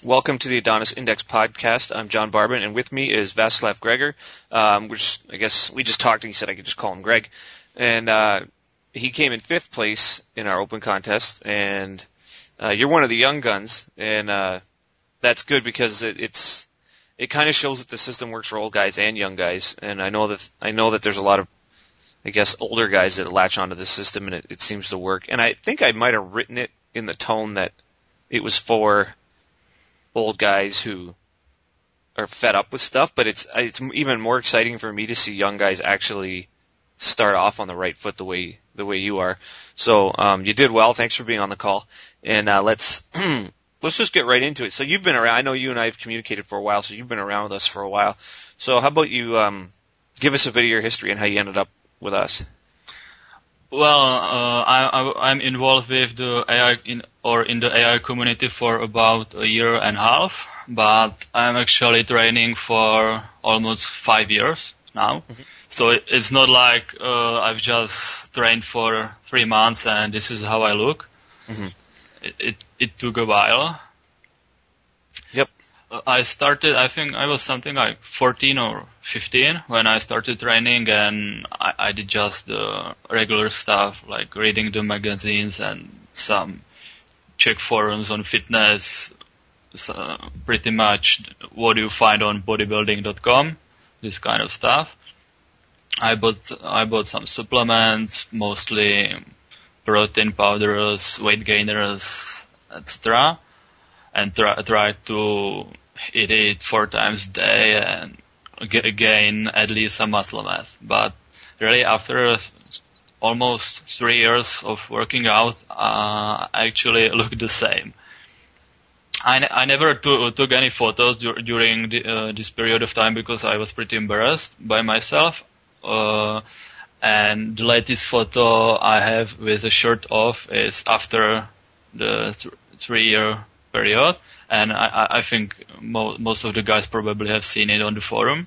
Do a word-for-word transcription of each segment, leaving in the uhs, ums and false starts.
Welcome to the Adonis Index podcast. I'm John Barbin, and with me is Vaslav Gregor. Um, which I guess we just talked, and he said I could just call him Greg. And uh, he came in fifth place in our open contest, and uh, you're one of the young guns, and uh, that's good because it, it's it kind of shows that the system works for old guys and young guys. And I know that I know that there's a lot of, I guess, older guys that latch onto the system, and it, it seems to work. And I think I might have written it in the tone that it was for old guys who are fed up with stuff, but it's it's even more exciting for me to see young guys actually start off on the right foot the way the way you are. So um, you did well. Thanks for being on the call, and uh, let's let's just get right into it. So you've been around. I know you and I have communicated for a while, so you've been around with us for a while. So how about you um, give us a bit of your history and how you ended up with us? Well, uh, I, I, I'm involved with the A I in, or in the A I community for about a year and a half, but I'm actually training for almost five years now. Mm-hmm. So it, it's not like uh, I've just trained for three months and this is how I look. Mm-hmm. It, it it took a while. Yep. I started, I think I was something like fourteen or fifteen when I started training, and I, I did just the regular stuff like reading the magazines and some check forums on fitness, so pretty much what you find on bodybuilding dot com, this kind of stuff. I bought, I bought some supplements, mostly protein powders, weight gainers, et cetera, and try, try to eat it four times a day and gain at least some muscle mass. But really, after almost three years of working out, uh, I actually look the same. I, n- I never t- took any photos dur- during the, uh, this period of time because I was pretty embarrassed by myself. Uh, and the latest photo I have with a shirt off is after the th- three-year period. And I, I think mo- most of the guys probably have seen it on the forum.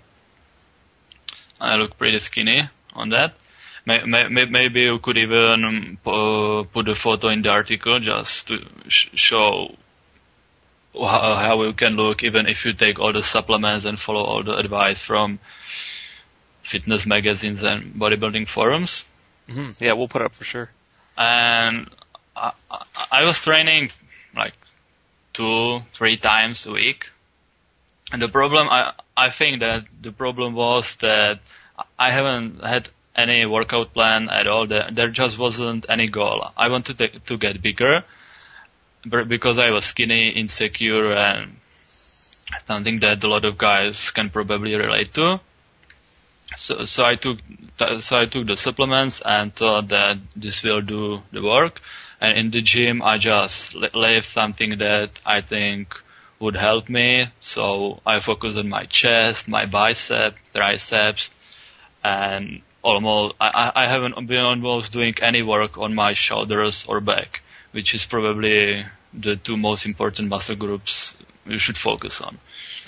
I look pretty skinny on that. May- may- maybe you could even um, put a photo in the article just to sh- show how, how you can look even if you take all the supplements and follow all the advice from fitness magazines and bodybuilding forums. Mm-hmm. Yeah, we'll put it up for sure. And I, I, I was training like two, three times a week. And the problem, I, I think that the problem was that I haven't had any workout plan at all. There, there just wasn't any goal. I wanted to, to get bigger because I was skinny, insecure, and something that a lot of guys can probably relate to. So, so I took, so I took the supplements and thought that this will do the work. And in the gym, I just left something that I think would help me. So I focused on my chest, my bicep, triceps, and almost, I, I haven't been almost doing any work on my shoulders or back, which is probably the two most important muscle groups you should focus on.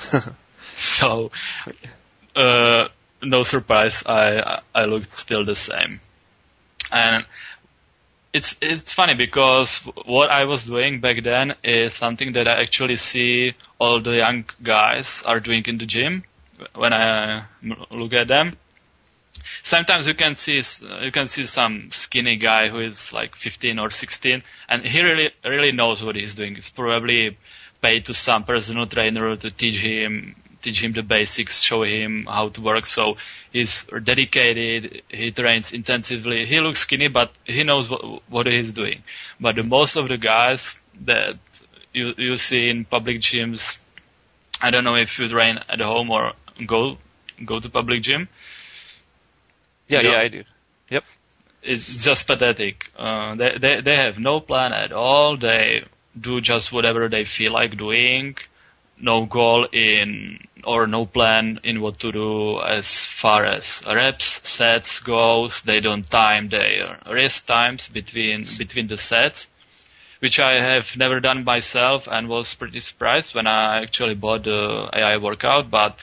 So, uh, no surprise, I, I looked still the same. And It's it's funny because what I was doing back then is something that I actually see all the young guys are doing in the gym when I look at them. Sometimes you can see you can see some skinny guy who is like fifteen or sixteen, and he really really knows what he's doing. He's probably paid to some personal trainer to teach him teach him the basics, show him how to work. So he's dedicated, he trains intensively. He looks skinny, but he knows what, what he's doing. But the most of the guys that you, you see in public gyms, I don't know if you train at home or go, go to public gym. Yeah, you know, yeah, I do. Yep. It's just pathetic. Uh, they, they, they have no plan at all. They do just whatever they feel like doing. No goal in, or no plan in what to do as far as reps, sets goes. They don't time their rest times between, between the sets, which I have never done myself and was pretty surprised when I actually bought the A I workout. But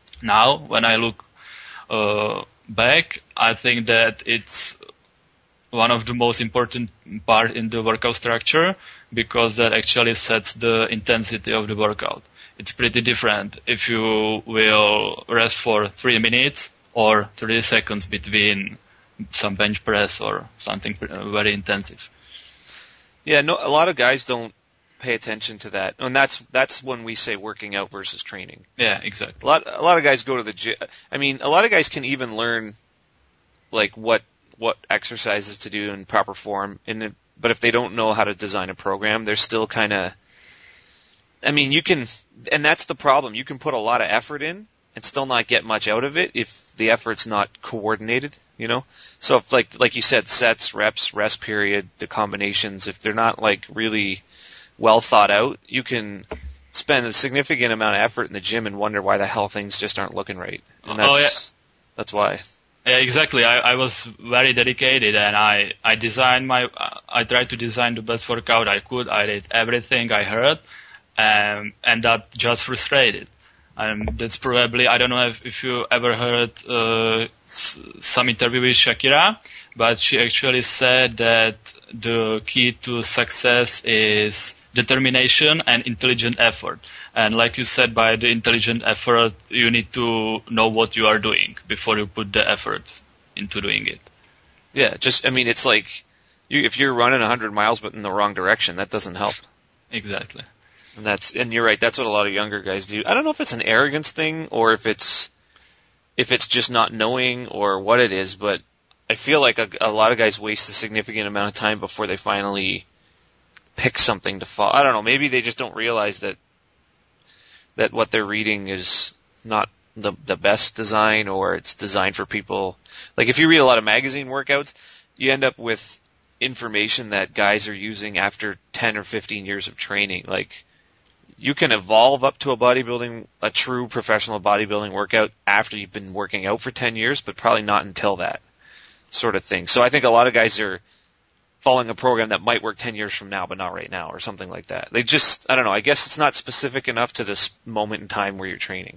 now when I look, uh, back, I think that it's one of the most important part in the workout structure, because that actually sets the intensity of the workout. It's pretty different if you will rest for three minutes or thirty seconds between some bench press or something very intensive. Yeah, no, a lot of guys don't pay attention to that, and that's that's when we say working out versus training. Yeah, exactly. A lot a lot of guys go to the gym. I mean, a lot of guys can even learn like what what exercises to do in proper form, and it, but if they don't know how to design a program, they're still kind of. I mean, you can, and that's the problem. You can put a lot of effort in and still not get much out of it if the effort's not coordinated, you know? So if like, like you said, sets, reps, rest period, the combinations, if they're not like really well thought out, you can spend a significant amount of effort in the gym and wonder why the hell things just aren't looking right. And that's, oh, yeah. that's why. Yeah, exactly. I, I was very dedicated, and I, I designed my, I tried to design the best workout I could. I did everything I heard. Um, and that just frustrated. Um, that's probably, I don't know if, if you ever heard uh, s- some interview with Shakira, but she actually said that the key to success is determination and intelligent effort. And like you said, by the intelligent effort, you need to know what you are doing before you put the effort into doing it. Yeah, just, I mean, it's like, you, if you're running one hundred miles but in the wrong direction, that doesn't help. Exactly. And that's, and you're right, that's what a lot of younger guys do. I don't know if it's an arrogance thing or if it's, if it's just not knowing or what it is, but I feel like a, a lot of guys waste a significant amount of time before they finally pick something to follow. I don't know, maybe they just don't realize that, that what they're reading is not the, the best design, or it's designed for people. Like if you read a lot of magazine workouts, you end up with information that guys are using after ten or fifteen years of training. Like, you can evolve up to a bodybuilding, a true professional bodybuilding workout after you've been working out for ten years, but probably not until that sort of thing. So I think a lot of guys are following a program that might work ten years from now, but not right now, or something like that. They just, I don't know, I guess it's not specific enough to this moment in time where you're training.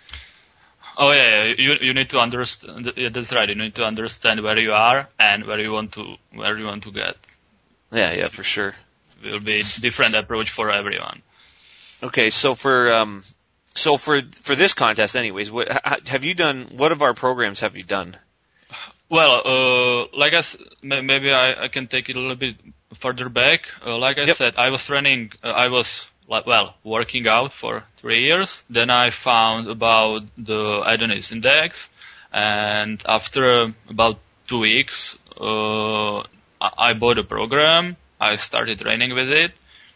Oh yeah, you you need to understand. Yeah, that's right. You need to understand where you are and where you want to where you want to get. Yeah, yeah, for sure. It will be a different approach for everyone. Okay, so for um, so for for this contest, anyways, what have you done? What of our programs have you done? Well, uh, like I s- maybe I, I can take it a little bit further back. Uh, like I Yep. said, I was running. Uh, I was like well working out for three years. Then I found about the Adonis Index, and after about two weeks, uh, I I bought a program. I started training with it,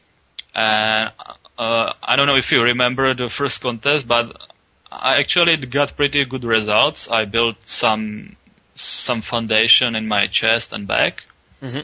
and uh, I don't know if you remember the first contest, but I actually got pretty good results. I built some some foundation in my chest and back. Mm-hmm.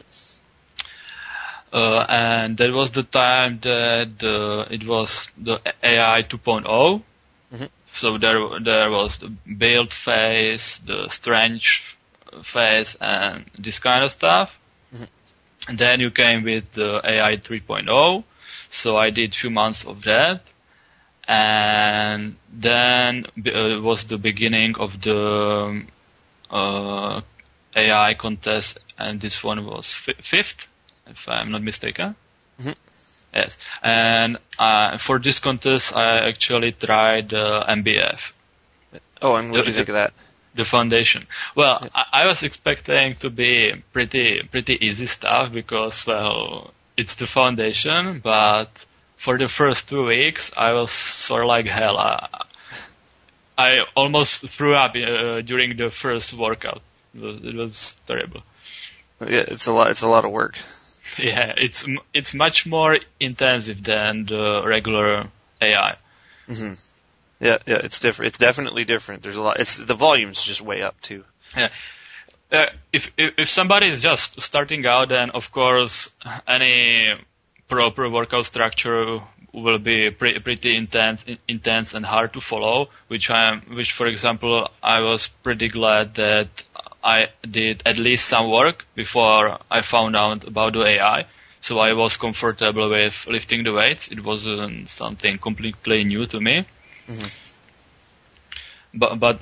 Uh, and that was the time that uh, it was the A I two point oh. Mm-hmm. So there there was the build phase, the strength phase, and this kind of stuff. Mm-hmm. And then you came with the A I three point oh. So I did few months of that. And then uh, was the beginning of the uh, A I contest, and this one was fi- fifth, if I'm not mistaken. Mm-hmm. Yes. And uh, for this contest, I actually tried uh, M B F. Oh, and what did The- you think of that? The foundation. Well, Yeah. I, I was expecting to be pretty pretty easy stuff because, well, it's the foundation. But for the first two weeks, I was sort of like hell. I, I almost threw up uh, during the first workout. It was, it was terrible. Yeah, it's a lot. It's a lot of work. Yeah, it's m- it's much more intensive than the regular A I. Mm-hmm. Yeah, yeah, it's different. It's definitely different. There's a lot. It's the volume's just way up too. Yeah. Uh, if, if if somebody is just starting out, then of course any proper workout structure will be pre- pretty intense, intense and hard to follow. Which I am, which for example, I was pretty glad that I did at least some work before I found out about the A I. So I was comfortable with lifting the weights. It wasn't something completely new to me. Mm-hmm. But but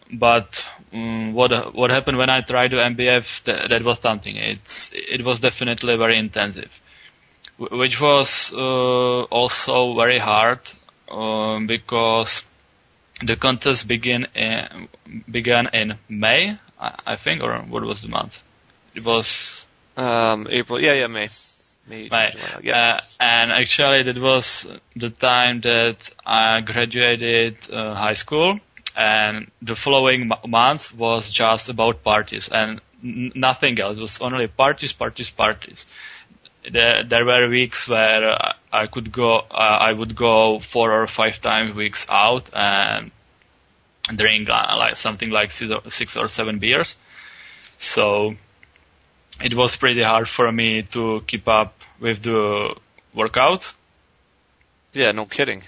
but um, what what happened when I tried to M B F? That, that was something. It's it was definitely very intensive, which was uh, also very hard um, because the contest began in, began in May, I, I think, or what was the month? It was um, April. Yeah, yeah, May. May. May. Yeah. Uh, and actually, that was the time that I graduated uh, high school, and the following m- month was just about parties and n- nothing else. It was only parties, parties, parties. There, there were weeks where I could go, uh, I would go four or five times weeks out and drink uh, like something like six or, six or seven beers. So it was pretty hard for me to keep up with the workouts. Yeah, no kidding.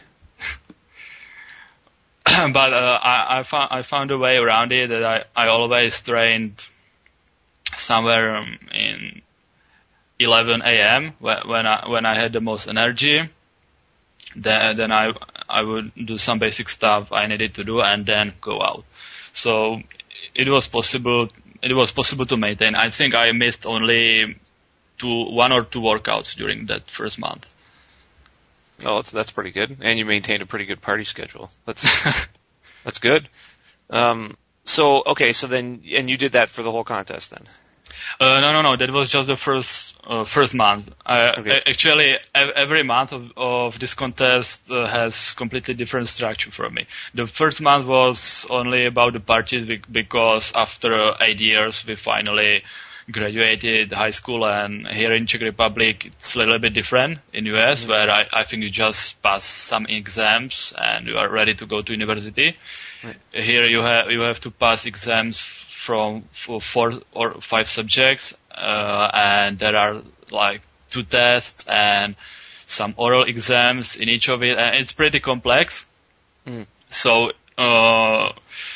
But uh, I, I found I found a way around it. That I, I always trained somewhere um, in eleven a.m. when I when I had the most energy. Then then I I would do some basic stuff I needed to do and then go out. So it was possible. It was possible to maintain. I think I missed only two, one or two workouts during that first month. Oh, that's that's pretty good. And you maintained a pretty good party schedule. That's that's good. Um, so okay, so then and you did that for the whole contest then. Uh, no, no, no. That was just the first uh, first month. Uh, Okay. Actually, ev- every month of, of this contest uh, has completely different structure for me. The first month was only about the parties bec- because after eight years we finally graduated high school, and here in Czech Republic it's a little bit different in U S, mm-hmm. where I, I think you just pass some exams and you are ready to go to university. Right. Here you have you have to pass exams from for four or five subjects, uh, and there are like two tests and some oral exams in each of it, and it's pretty complex. Mm. So uh,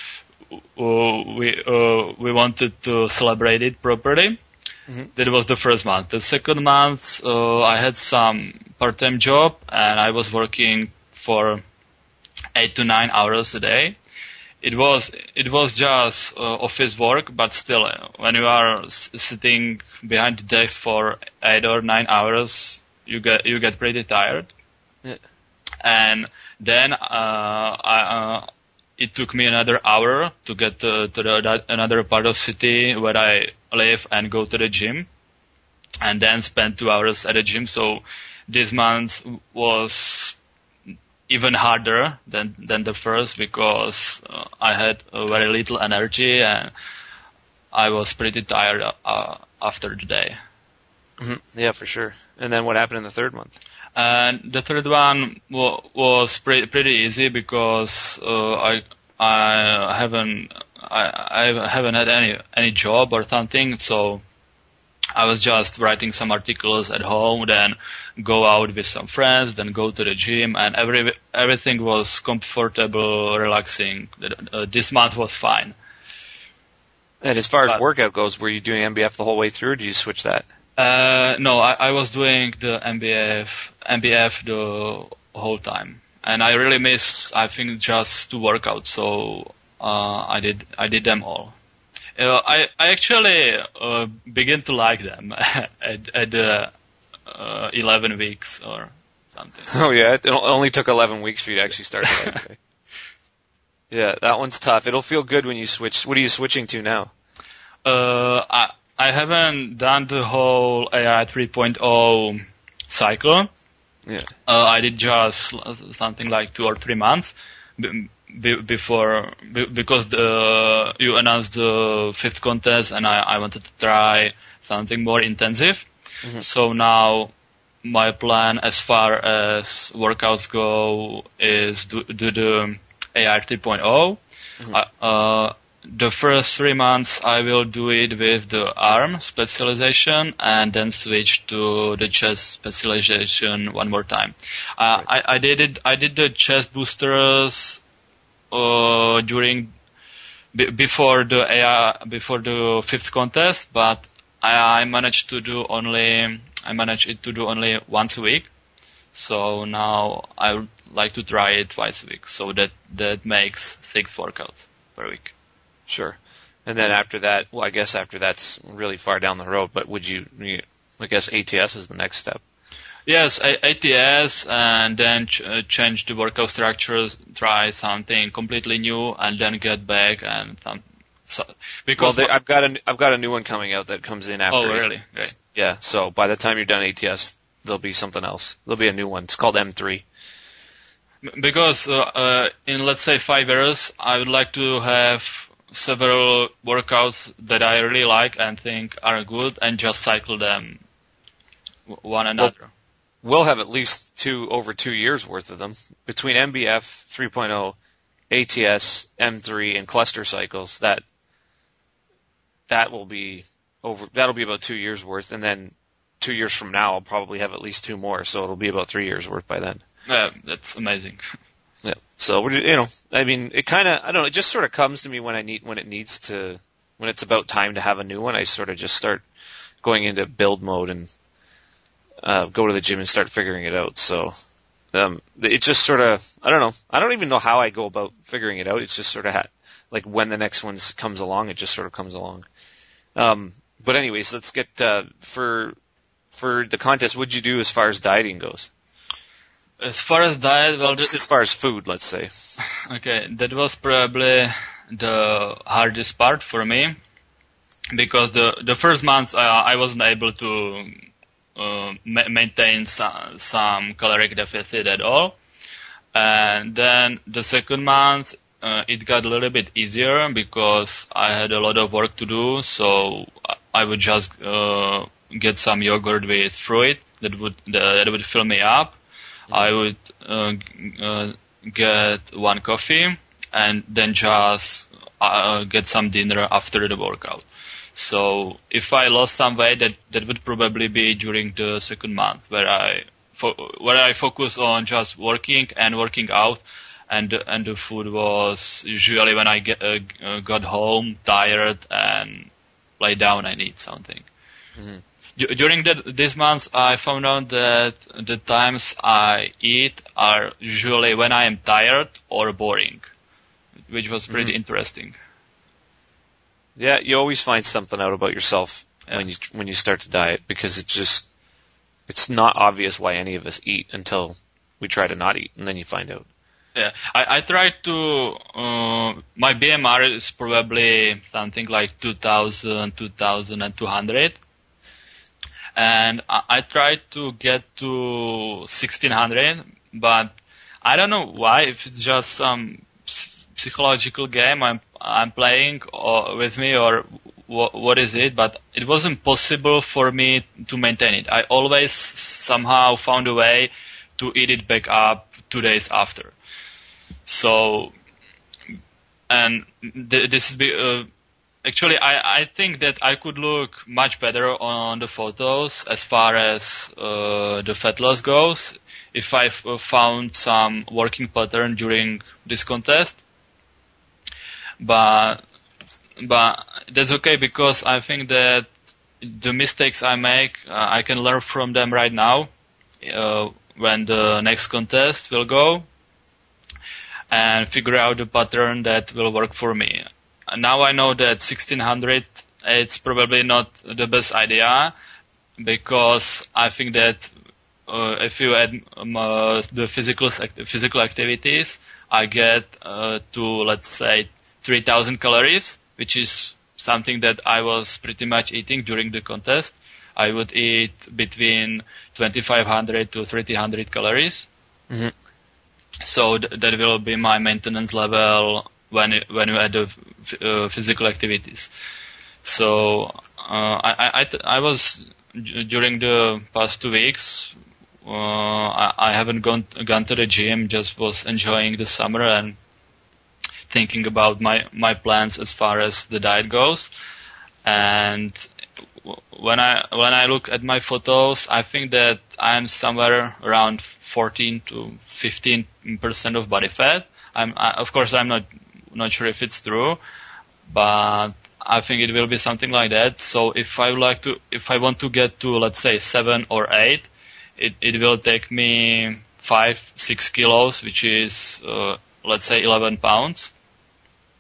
we uh, we wanted to celebrate it properly. Mm-hmm. That was the first month. The second month, uh, I had some part-time job, and I was working for eight to nine hours a day. It was it was just uh, office work, but still, when you are s- sitting behind the desk for eight or nine hours, you get you get pretty tired. Yeah. And then uh, I, uh, it took me another hour to get to, to the, that, another part of city where I live and go to the gym, and then spend two hours at the gym. So this month was even harder than than the first because uh, I had uh, very little energy and I was pretty tired uh, after the day. Mm-hmm. Yeah, for sure. And then what happened in the third month? And the third one w- was pretty pretty easy because uh, I I haven't I, I haven't had any any job or something, so I was just writing some articles at home, then go out with some friends, then go to the gym, and every everything was comfortable, relaxing. Uh, this month was fine. And as far as but, workout goes, were you doing M B F the whole way through, or did you switch that? Uh, no, I, I was doing the M B F M B F the whole time, and I really miss, I think, just two workouts, so uh, I did I did them all. Uh, I, I actually uh, begin to like them at, at the uh, eleven weeks or something. Oh yeah, it only took eleven weeks for you to actually start that. Okay. Yeah, that one's tough. It'll feel good when you switch. What are you switching to now? Uh, I I haven't done the whole A I three point oh cycle. Yeah. Uh, I did just something like two or three months. Be, before, be, because the, you announced the fifth contest and I, I wanted to try something more intensive. Mm-hmm. So now my plan as far as workouts go is do, do the A I three point oh. Mm-hmm. Uh, uh, the first three months I will do it with the arm specialization and then switch to the chest specialization one more time. Uh, right. I, I did it, I did the chest boosters Uh, during b- before the A I, before the fifth contest, but I, I managed to do only I managed it to do only once a week. So now I would like to try it twice a week. So that that makes six workouts per week. Sure. And then after that, well, I guess after that's really far down the road, but would you, you I guess A T S is the next step. Yes, A T S, and then ch- uh, change the workout structures, try something completely new, and then get back and some. So, because well, they, I've got a I've got a new one coming out that comes in after. Oh, really? Great. Yeah. So by the time you're done A T S, there'll be something else. There'll be a new one. It's called M three. Because uh, uh, in let's say five years, I would like to have several workouts that I really like and think are good, and just cycle them one another. Well, we'll have at least two over two years worth of them between M B F three point oh, A T S, M three, and cluster cycles. That that will be over. That'll be about two years worth, and then two years from now, I'll probably have at least two more. So it'll be about three years worth by then. Yeah, that's amazing. Yeah. So we're, you know, I mean, it kind of, I don't know, it just sort of comes to me when I need, when it needs to, when it's about time to have a new one. I sort of just start going into build mode and uh, go to the gym and start figuring it out. So um, it just sort of, I don't know, I don't even know how I go about figuring it out. It's just sort of ha- like when the next one comes along, it just sort of comes along. Um, but anyways, let's get uh, for for the contest. What'd you do as far as dieting goes? As far as diet, well, well just as far as food, let's say. Okay, that was probably the hardest part for me, because the the first months uh, I wasn't able to uh, ma- maintain some, some caloric deficit at all, and then the second month uh, it got a little bit easier because I had a lot of work to do, so I would just uh, get some yogurt with fruit that would that would fill me up. I would uh, uh, get one coffee and then just uh, get some dinner after the workout. So if I lost some weight, that that would probably be during the second month, where I fo- where I focus on just working and working out, and and the food was usually when I get uh, uh, got home tired and lay down, I need something. Mm-hmm. During the, this month, I found out that the times I eat are usually when I am tired or boring, which was pretty mm-hmm. interesting. Yeah, you always find something out about yourself yeah. when you when you start to diet, because it's just it's not obvious why any of us eat until we try to not eat, and then you find out. Yeah, I, I tried to. Uh, my B M R is probably something like two thousand, two thousand two hundred. And I, I tried to get to sixteen hundred, but I don't know why, if it's just some psychological game I'm, I'm playing or with me, or wh- what is it, but it wasn't possible for me to maintain it. I always somehow found a way to eat it back up two days after. So, and th- this is, uh, Actually, I, I think that I could look much better on the photos as far as uh, the fat loss goes if I f- found some working pattern during this contest. But but that's okay, because I think that the mistakes I make, uh, I can learn from them right now uh, when the next contest will go, and figure out the pattern that will work for me. Now I know that sixteen hundred, it's probably not the best idea, because I think that uh, if you add um, uh, the physical physical activities, I get uh, to, let's say, three thousand calories, which is something that I was pretty much eating during the contest. I would eat between twenty-five hundred to thirty hundred calories. Mm-hmm. So th- that will be my maintenance level when it, when you add the uh, physical activities. So uh, I I, I was during the past two weeks. Uh, I, I haven't gone gone to the gym. Just was enjoying the summer and thinking about my my plans as far as the diet goes. And when I when I look at my photos, I think that I'm somewhere around fourteen to fifteen percent of body fat. I'm I, of course I'm not not sure if it's true, but I think it will be something like that. So if I would like to, if I want to get to, let's say, seven or eight, it it will take me five six kilos, which is uh, let's say eleven pounds.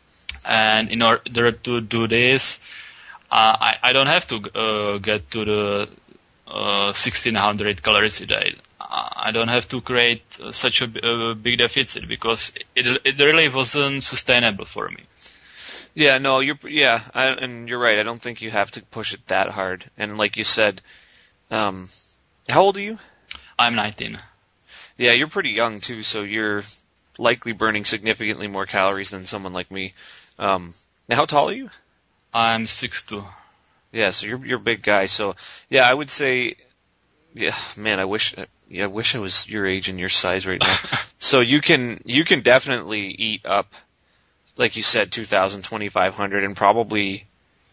And in order to do this, uh, I, I don't have to uh, get to the uh, sixteen hundred calories a day. I don't have to create uh, such a, a big deficit because it it really wasn't sustainable for me. Yeah, no, you're yeah, I, and you're right. I don't think you have to push it that hard. And like you said, um, how old are you? I'm nineteen. Yeah, you're pretty young too, so you're likely burning significantly more calories than someone like me. Um, now, how tall are you? I'm six two. Yeah, so you're you're a big guy. So yeah, I would say, yeah, man, I wish, yeah, I wish I was your age and your size right now. So you can you can definitely eat up, like you said, two thousand, twenty-five hundred, and probably,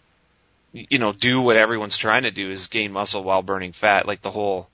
you know, do what everyone's trying to do is gain muscle while burning fat, like the whole,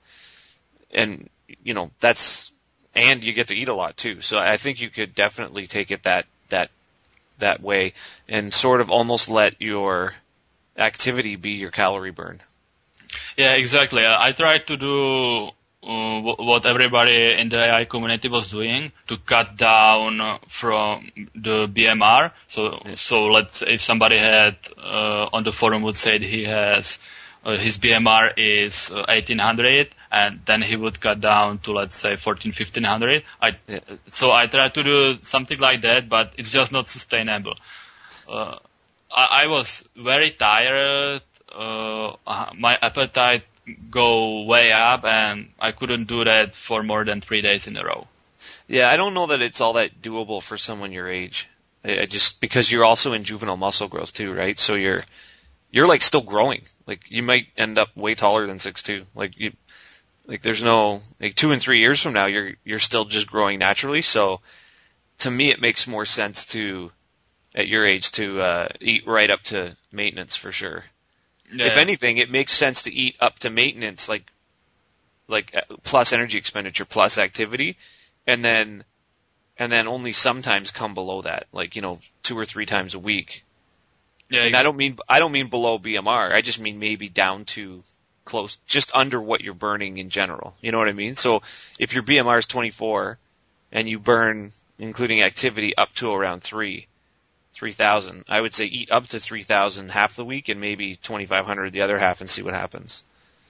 and you know that's, and you get to eat a lot too. So I think you could definitely take it that that that way and sort of almost let your activity be your calorie burn. Yeah, exactly. I tried to do uh, what everybody in the A I community was doing to cut down from the B M R. So, Yeah. so let's say if somebody had uh, on the forum would say he has uh, his B M R is uh, eighteen hundred, and then he would cut down to let's say fourteen, fifteen hundred. I Yeah. so I tried to do something like that, but it's just not sustainable. Uh, I, I was very tired. Uh, my appetite go way up, and I couldn't do that for more than three days in a row. Yeah, I don't know that it's all that doable for someone your age. I, I just because you're also in juvenile muscle growth too, right? So you're you're like still growing. Like you might end up way taller than six two. Like you, like there's no like two and three years from now, you're you're still just growing naturally. So to me, it makes more sense to at your age to uh, eat right up to maintenance for sure. Yeah. If anything, it makes sense to eat up to maintenance, like like uh, plus energy expenditure plus activity, and then and then only sometimes come below that, like you know two or three times a week. Yeah, And I don't mean I don't mean below B M R. I just mean maybe down to close, just under what you're burning in general. You know what I mean? So if your B M R is twenty-four and you burn, including activity, up to around three. three thousand. I would say eat up to three thousand half the week and maybe twenty-five hundred the other half and see what happens.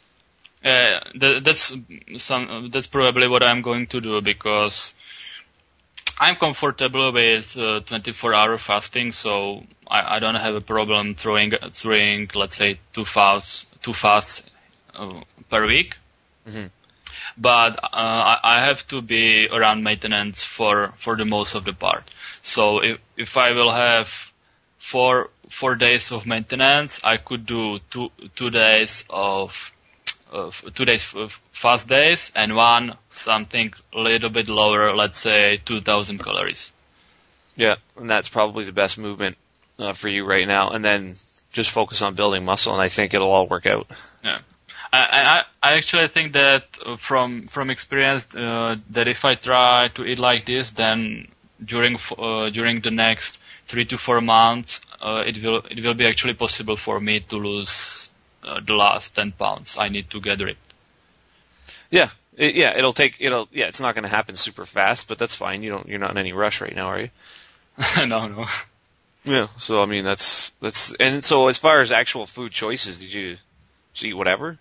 Uh, that, that's some. That's probably what I'm going to do because I'm comfortable with uh, twenty-four hour fasting, so I, I don't have a problem throwing throwing let's say two fasts two fasts uh, per week. Mm-hmm. But uh, I, I have to be around maintenance for for the most of the part. So if if I will have four four days of maintenance, I could do two two days of uh, two days of fast days and one something a little bit lower, let's say two thousand calories. Yeah, and that's probably the best movement uh, for you right now. And then just focus on building muscle, and I think it'll all work out. Yeah. I, I, I actually think that uh, from from experience uh, that if I try to eat like this, then during uh, during the next three to four months, uh, it will it will be actually possible for me to lose uh, the last ten pounds I need to get rid. Yeah, it, yeah, it'll take it'll yeah, it's not going to happen super fast, but that's fine. You don't you're not in any rush right now, are you? no, no. Yeah, so I mean that's that's and so as far as actual food choices, did you, did you eat whatever?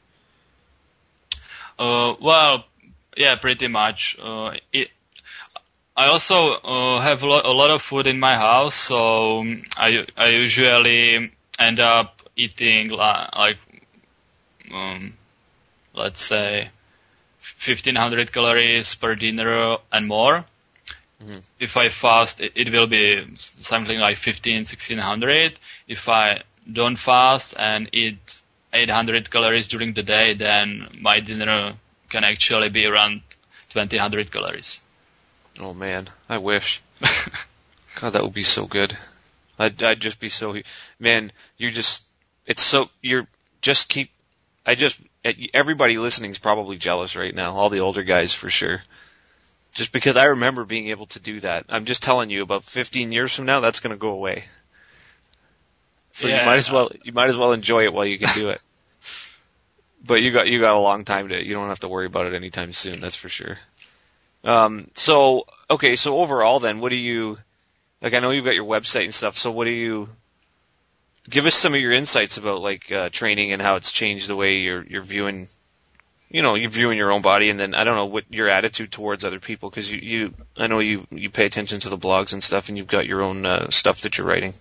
Uh, well, yeah, pretty much. Uh, it, I also uh, have a lot, a lot of food in my house, so I I usually end up eating li- like um, let's say fifteen hundred calories per dinner and more. Mm-hmm. If I fast, it, it will be something like fifteen, sixteen hundred. If I don't fast and eat eight hundred calories during the day, then my dinner can actually be around twenty hundred calories. Oh man, I wish. God, that would be so good. I'd, I'd just be so, man, you just, it's so, you're, just keep, I just, everybody listening is probably jealous right now, all the older guys for sure. Just because I remember being able to do that. I'm just telling you, about fifteen years from now, that's going to go away. So yeah, you might as well, you might as well enjoy it while you can do it. But you got, you got a long time to, you don't have to worry about it anytime soon, that's for sure. Um, so, okay, so overall then, what do you, Like, I know you've got your website and stuff, so what do you, give us some of your insights about, like, uh, training and how it's changed the way you're, you're viewing, you know, you're viewing your own body, and then, I don't know, what your attitude towards other people, because you, you, I know you, you pay attention to the blogs and stuff, and you've got your own, uh, stuff that you're writing.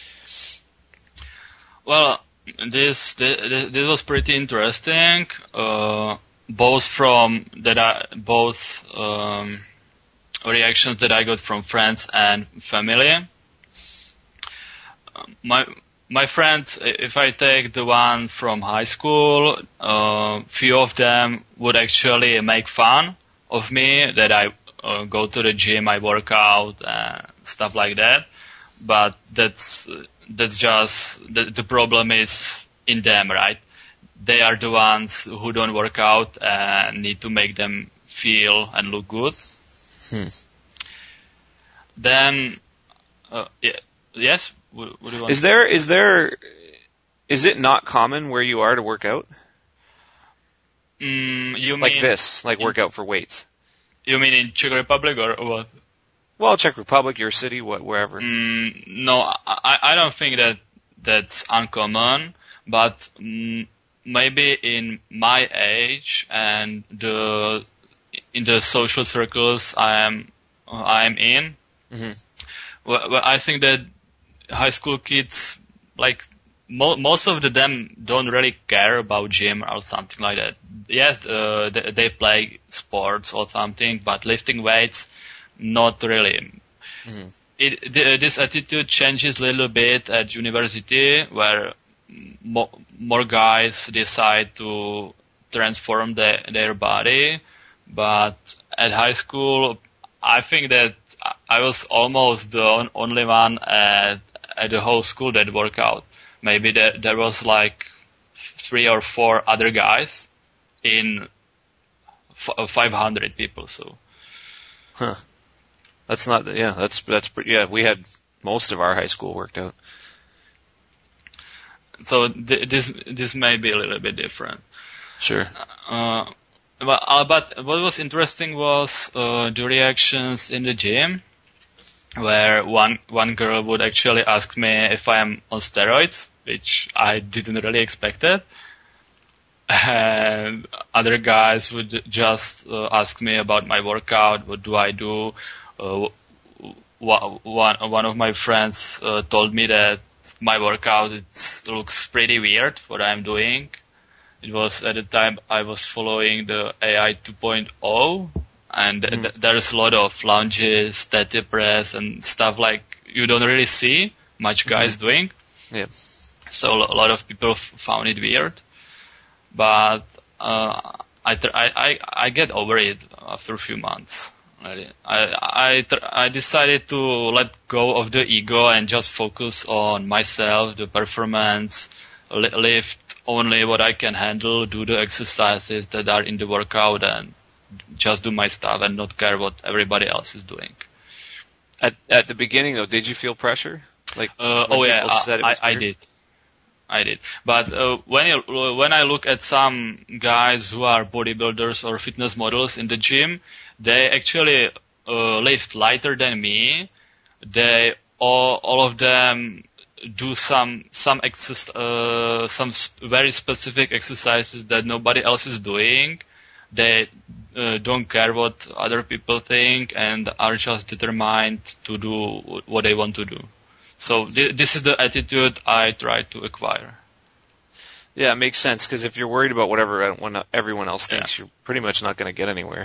Well, this, this, this was pretty interesting, uh, both from, that I, both, um, reactions that I got from friends and family. My my friends, if I take the one from high school, uh, few of them would actually make fun of me that I uh, go to the gym, I work out, and stuff like that. But that's that's just the, the problem is in them, right? They are the ones who don't work out and need to make them feel and look good. Hmm. Then, uh, yeah, yes. What, what do you want? Is there is there is it not common where you are to work out? Mm, you like mean this, like in, work out for weights? You mean in Czech Republic or what? Well, Czech Republic, your city, what, wherever. Mm, no, I I don't think that that's uncommon, but mm, maybe in my age and the in the social circles I am I am in. Mm-hmm. Well, well, I think that high school kids, like mo- most of them, don't really care about gym or something like that. Yes, uh, they, they play sports or something, but lifting weights, not really. Mm-hmm. It, the, this attitude changes a little bit at university, where mo- more guys decide to transform the, their body, but at high school, I think that I was almost the only one at, at the whole school that worked out. Maybe there, there was like three or four other guys in f- five hundred people. So, huh? That's not. Yeah, that's that's pretty. Yeah, we had most of our high school worked out. So th- this this may be a little bit different. Sure. Uh, But, uh, but what was interesting was uh, the reactions in the gym, where one one girl would actually ask me if I am on steroids, which I didn't really expect it. And other guys would just uh, ask me about my workout, what do I do. Uh, one, one of my friends uh, told me that my workout it looks pretty weird, what I'm doing. It was at the time I was following the A I two point oh, and mm. th- there's a lot of lunges, static press, and stuff like you don't really see much guys mm-hmm. doing. Yeah. So a lot of people f- found it weird, but uh, I, tr- I I I get over it after a few months. I I tr- I decided to let go of the ego and just focus on myself, the performance, li- lift only what I can handle, do the exercises that are in the workout, and just do my stuff and not care what everybody else is doing. At at the beginning, though, did you feel pressure? Like, uh, oh yeah, I, I, I did, I did. But uh, when you, when I look at some guys who are bodybuilders or fitness models in the gym, they actually uh, lift lighter than me. They all all of them do some some exercise, uh, some sp- very specific exercises that nobody else is doing. They uh, don't care what other people think and are just determined to do what they want to do. So th- this is the attitude I try to acquire. Yeah, it makes sense, because if you're worried about whatever everyone else thinks, yeah. you're pretty much not going to get anywhere.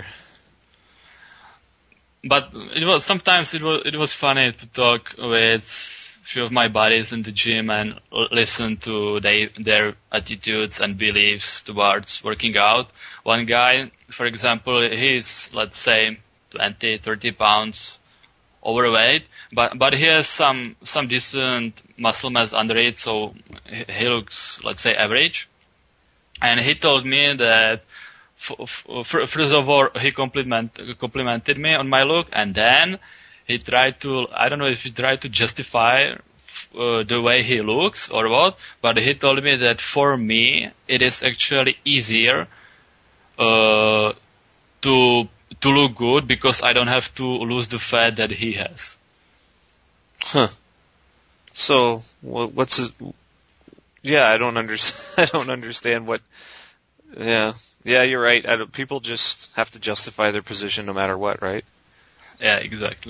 But it was sometimes it was it was funny to talk with few of my buddies in the gym and listen to they, their attitudes and beliefs towards working out. One guy, for example, he's, let's say, twenty, thirty pounds overweight, but, but he has some, some decent muscle mass under it, so he looks, let's say, average. And he told me that, f- f- first of all, he compliment, complimented me on my look, and then he tried to, I don't know if he tried to justify uh, the way he looks or what, but he told me that for me, it is actually easier uh, to to look good because I don't have to lose the fat that he has. Huh. So what's it? Yeah, I don't understand. I don't understand what. Yeah, yeah, you're right. I don't, people just have to justify their position no matter what, right? Yeah, exactly.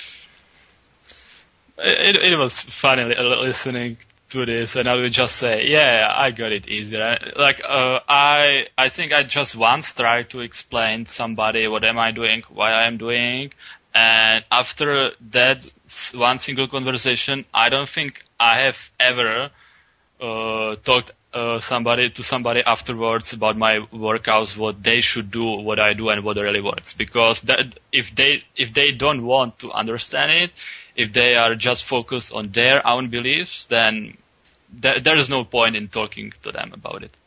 It, it was funny listening to this, and I would just say, yeah, I got it easier. Like, uh, I, I think I just once tried to explain to somebody what am I doing, why I am doing, and after that one single conversation, I don't think I have ever uh, talked uh, somebody to somebody afterwards about my workouts, what they should do, what I do, and what really works. Because that, if they if they don't want to understand it, if they are just focused on their own beliefs, then th- there is no point in talking to them about it.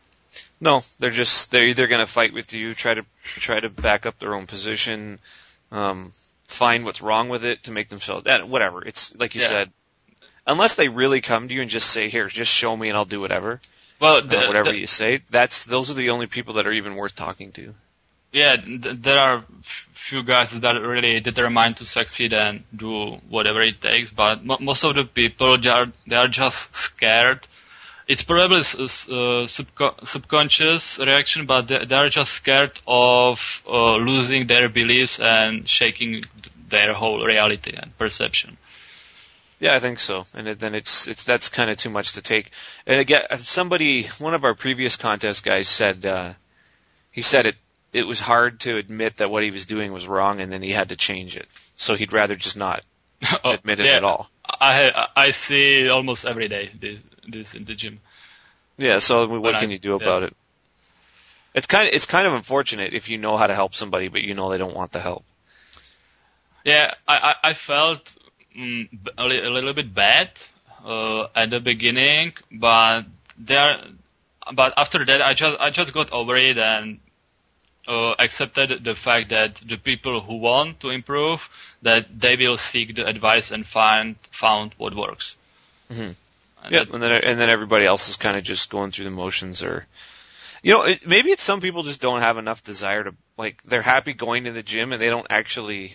No, they're just they're either going to fight with you, try to try to back up their own position, um, find what's wrong with it to make themselves that whatever. It's like you yeah. said, unless they really come to you and just say, "Here, just show me, and I'll do whatever." Well, the, uh, whatever the, you say, that's those are the only people that are even worth talking to. Yeah, th- there are f- few guys that are really determined to succeed and do whatever it takes, but m- most of the people they are they are just scared. It's probably a uh, subco- subconscious reaction, but they, they are just scared of uh, losing their beliefs and shaking their whole reality and perception. Yeah, I think so. And it, then it's it's that's kind of too much to take. And again, somebody, one of our previous contest guys said uh, he said it. It was hard to admit that what he was doing was wrong, and then he had to change it. So he'd rather just not oh, admit it yeah, at all. I I see almost every day this, this in the gym. Yeah. So what when can I, you do about yeah. it? It's kind of it's kind of unfortunate if you know how to help somebody, but you know they don't want the help. Yeah, I I, I felt mm, a, li- a little bit bad uh, at the beginning, but there, but after that I just I just got over it and. Uh, accepted the fact that the people who want to improve, that they will seek the advice and find found what works. Mm-hmm. And yep, that, and then and then everybody else is kind of just going through the motions, or you know, it, maybe it's some people just don't have enough desire to like they're happy going to the gym and they don't actually.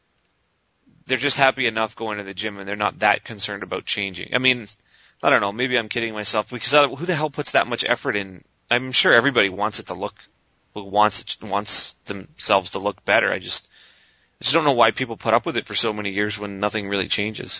They're just happy enough going to the gym and they're not that concerned about changing. I mean, I don't know. Maybe I'm kidding myself because who the hell puts that much effort in? I'm sure everybody wants it to look. Who wants wants themselves to look better. I just I just don't know why people put up with it for so many years when nothing really changes.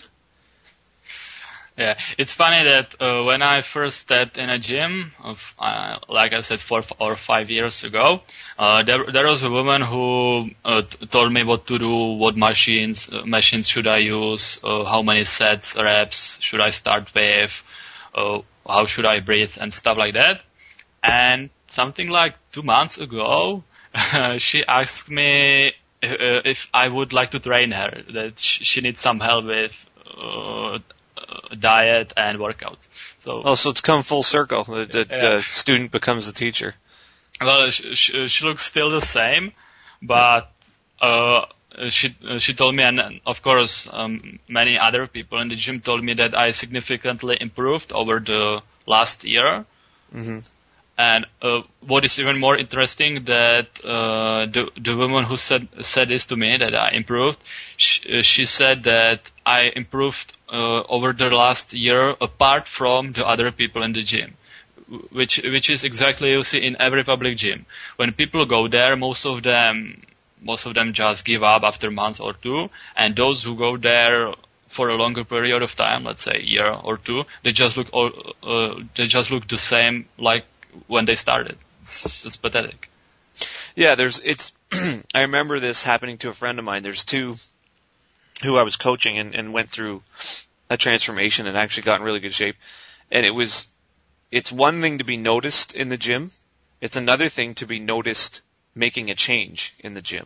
Yeah, it's funny that uh, when I first stepped in a gym, of, uh, like I said, four or five years ago, uh, there, there was a woman who uh, t- told me what to do, what machines uh, machines should I use, uh, how many sets, reps should I start with, uh, how should I breathe, and stuff like that. And something like two months ago, uh, she asked me uh, if I would like to train her, that sh- she needs some help with uh, diet and workouts. So, oh, so it's come full circle. The, the, yeah. the student becomes the teacher. Well, she, she, she looks still the same, but uh, she she told me, and of course, um, many other people in the gym told me that I significantly improved over the last year. Mm-hmm. And uh, what is even more interesting that uh, the the woman who said said this to me that I improved, she, she said that I improved uh, over the last year apart from the other people in the gym, which which is exactly you see in every public gym. When people go there, most of them most of them just give up after a month or two, and those who go there for a longer period of time, let's say a year or two, they just look uh, they just look the same like when they started. It's just pathetic. Yeah, there's, it's, I remember this happening to a friend of mine. There's two who I was coaching and, and went through a transformation and actually got in really good shape. And it was, it's one thing to be noticed in the gym. It's another thing to be noticed making a change in the gym.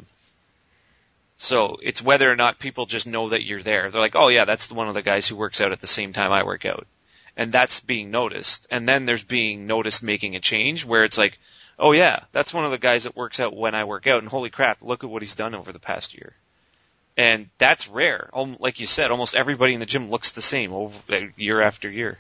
So it's whether or not people just know that you're there. They're like, oh yeah, that's one of the guys who works out at the same time I work out. And that's being noticed. And then there's being noticed making a change where it's like, oh yeah, that's one of the guys that works out when I work out. And holy crap, look at what he's done over the past year. And that's rare. Like you said, almost everybody in the gym looks the same over year after year.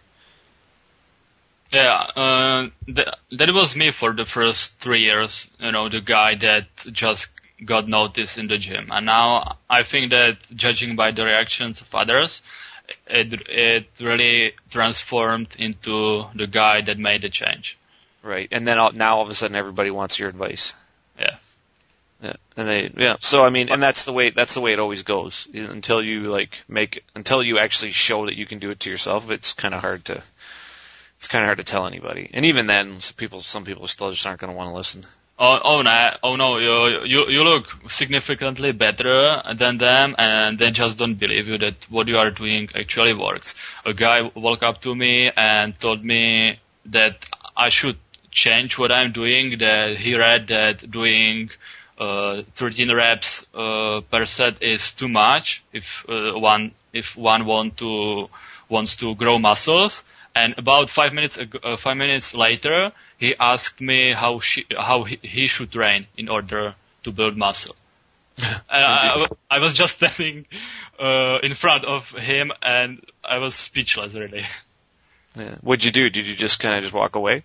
Yeah, uh, th- that was me for the first three years. You know, the guy that just got noticed in the gym. And now I think that judging by the reactions of others, it it really transformed into the guy that made the change. Right, and then all, now all of a sudden everybody wants your advice. Yeah. Yeah, and they yeah. So I mean, and that's the way that's the way it always goes until you like make until you actually show that you can do it to yourself. It's kind of hard to it's kind of hard to tell anybody, and even then, people some people still just aren't going to want to listen. Oh, oh no, oh no, you, you you look significantly better than them, and they just don't believe you that what you are doing actually works. A guy walked up to me and told me that I should change what I'm doing, that he read that doing uh, thirteen reps uh, per set is too much if uh, one if one want to wants to grow muscles. And about five minutes ago, uh, five minutes later, he asked me how she, how he, he should train in order to build muscle. And I, I was just standing uh, in front of him, and I was speechless, really. Yeah. What'd you do? Did you just kind of just walk away?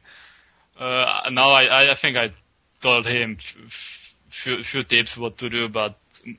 Uh, no, I, I think I told him f- few, few tips what to do, but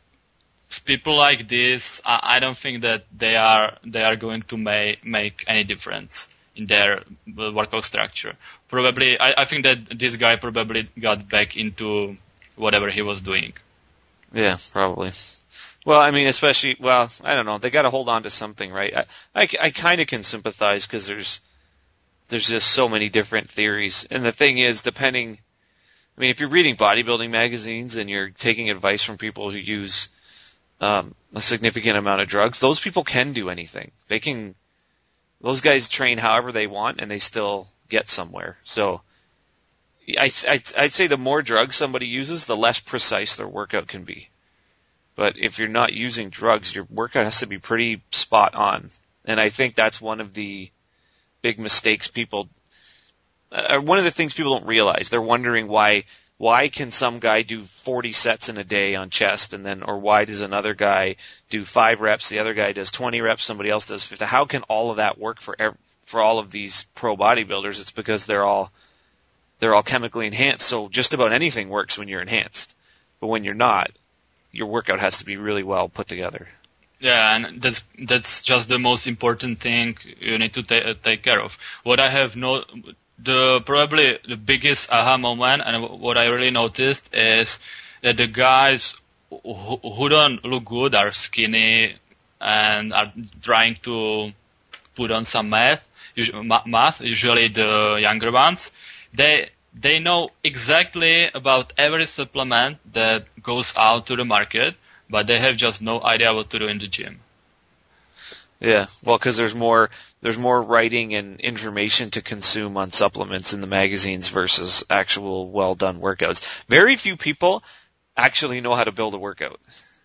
people like this, I, I don't think that they are they are going to make make any difference in their workout structure. Probably, I, I think that this guy probably got back into whatever he was doing. Yeah, probably. Well, I mean, especially, well, I don't know. They got to hold on to something, right? I, I, I kind of can sympathize because there's, there's just so many different theories. And the thing is, depending, I mean, if you're reading bodybuilding magazines and you're taking advice from people who use um, a significant amount of drugs, those people can do anything. They can, those guys train however they want and they still get somewhere. So I, I, I'd say the more drugs somebody uses, the less precise their workout can be. But if you're not using drugs, your workout has to be pretty spot on. And I think that's one of the big mistakes people, uh, one of the things people don't realize. They're wondering why, why can some guy do forty sets in a day on chest and then, or why does another guy do five reps, the other guy does twenty reps, somebody else does fifty. How can all of that work for, for all of these pro bodybuilders? It's because they're all, they're all chemically enhanced. So just about anything works when you're enhanced. But when you're not, your workout has to be really well put together. Yeah, and that's that's just the most important thing you need to ta- take care of. What I have no, the probably the biggest aha moment, and what I really noticed is that the guys who, who don't look good are skinny and are trying to put on some math. Math, usually the younger ones, they. They know exactly about every supplement that goes out to the market, but they have just no idea what to do in the gym. Yeah, well, because there's more there's more writing and information to consume on supplements in the magazines versus actual well done workouts. Very few people actually know how to build a workout.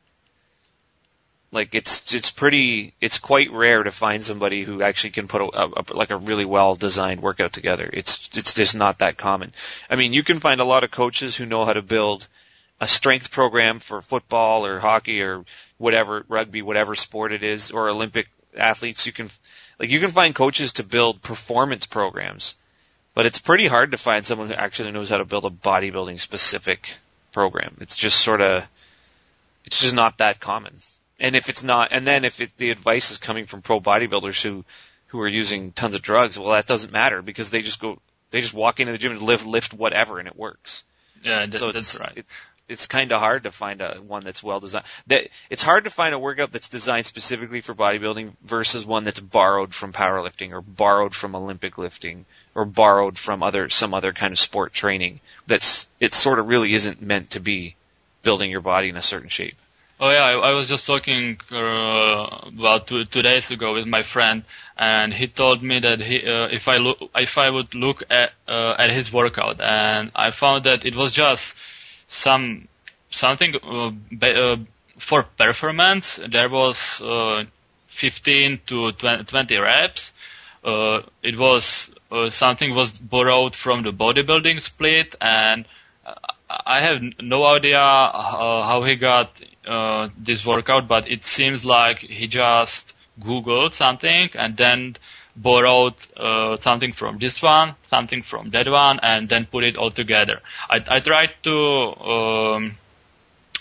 Like it's it's pretty it's quite rare to find somebody who actually can put a, a, like a really well designed workout together. It's it's just not that common. I mean, you can find a lot of coaches who know how to build a strength program for football or hockey or whatever, rugby, whatever sport it is, or Olympic athletes. You can like you can find coaches to build performance programs, but it's pretty hard to find someone who actually knows how to build a bodybuilding specific program. It's just sort of it's just not that common. And if it's not, and then if it, the advice is coming from pro bodybuilders who, who are using tons of drugs, well, that doesn't matter because they just go, they just walk into the gym and lift, lift whatever and it works. Yeah, that, so that's right. It, it's kind of hard to find a one that's well designed. That it's hard to find a workout that's designed specifically for bodybuilding versus one that's borrowed from powerlifting or borrowed from Olympic lifting or borrowed from other some other kind of sport training. That's it sort of really isn't meant to be building your body in a certain shape. Oh yeah, I, I was just talking uh, about two, two days ago with my friend, and he told me that he, uh, if I look, if I would look at uh, at his workout, and I found that it was just some something uh, be, uh, for performance. There was uh, fifteen to twenty reps. Uh, it was uh, something was borrowed from the bodybuilding split, and I have no idea uh, how he got uh, this workout, but it seems like he just Googled something and then borrowed uh, something from this one, something from that one, and then put it all together. I, I tried to um,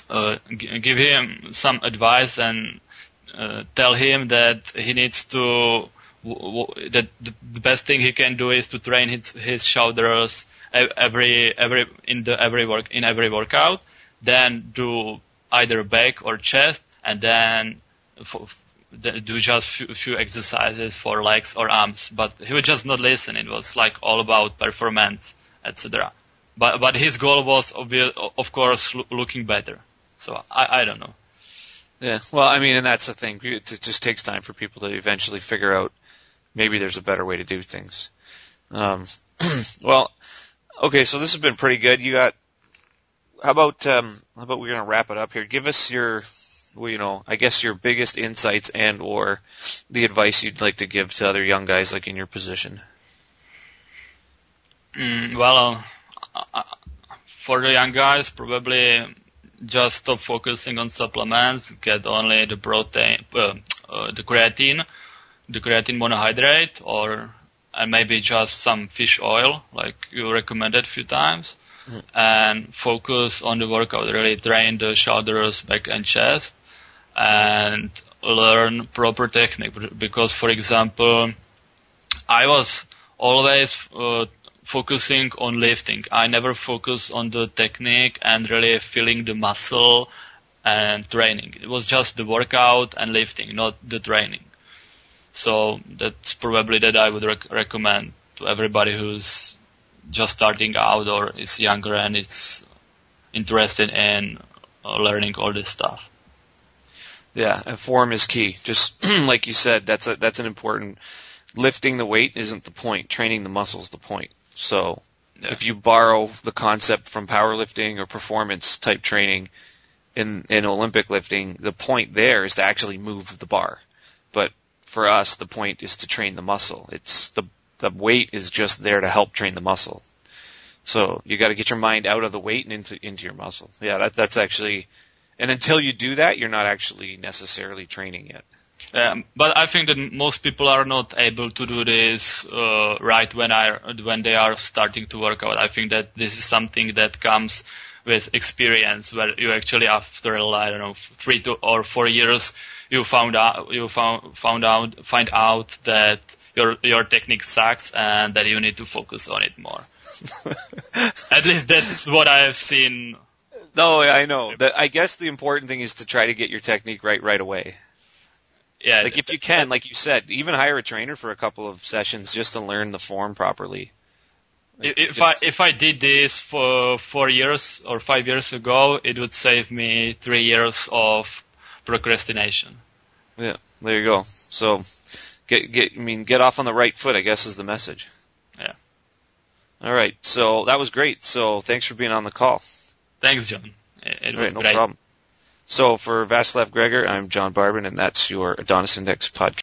uh, g- give him some advice and uh, tell him that he needs to w- w- that the, the best thing he can do is to train his, his shoulders every every in the every work in every workout, then do either back or chest, and then for, do just few, few exercises for legs or arms. But he would just not listen. It was like all about performance, et cetera. But but his goal was obvious, of course lo- looking better. So I I don't know. Yeah, well, I mean, and that's the thing. It just takes time for people to eventually figure out maybe there's a better way to do things. Um, well, okay, so this has been pretty good. You got, how about, um, how about we're going to wrap it up here. Give us your, well, you know, I guess your biggest insights and or the advice you'd like to give to other young guys like in your position. Mm, well, uh, for the young guys, probably just stop focusing on supplements, get only the protein, uh, uh, the creatine, the creatine monohydrate, or and maybe just some fish oil, like you recommended a few times, mm-hmm. and focus on the workout. Really train the shoulders, back, and chest, and learn proper technique. Because, for example, I was always uh, focusing on lifting. I never focus on the technique and really feeling the muscle and training. It was just the workout and lifting, not the training. So that's probably that I would rec- recommend to everybody who's just starting out or is younger and is interested in uh, learning all this stuff. Yeah, and form is key. Just like you said, that's a, that's an important. Lifting the weight isn't the point. Training the muscle is the point. So yeah. If you borrow the concept from powerlifting or performance type training in, in Olympic lifting, the point there is to actually move the bar. But for us, the point is to train the muscle. It's the, the weight is just there to help train the muscle. So you got to get your mind out of the weight and into, into your muscle. Yeah, that, that's actually, and until you do that, you're not actually necessarily training yet. Um, but I think that most people are not able to do this uh, right when I when they are starting to work out. I think that this is something that comes with experience, where you actually after I don't know three to or four years you found out you found found out find out that your your technique sucks and that you need to focus on it more. At least that's what I have seen. No, I know. That I guess the important thing is to try to get your technique right right away. Yeah, like if you can, like you said, even hire a trainer for a couple of sessions just to learn the form properly. Like if just, I if I did this for four years or five years ago, it would save me three years of procrastination. Yeah, there you go. So get get I mean get off on the right foot, I guess is the message. Yeah. All right. So that was great. So thanks for being on the call. Thanks, John. It, it All was right, no great. problem. So for Vaslav Gregor, I'm John Barbin, and that's your Adonis Index podcast.